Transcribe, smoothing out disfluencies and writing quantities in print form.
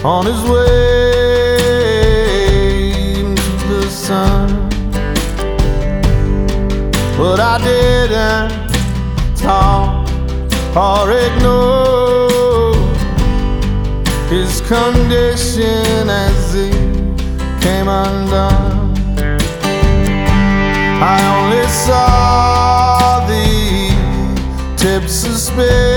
on his way into the sun. But I didn't talk or ignore his condition as he came undone. I only saw the tips of spear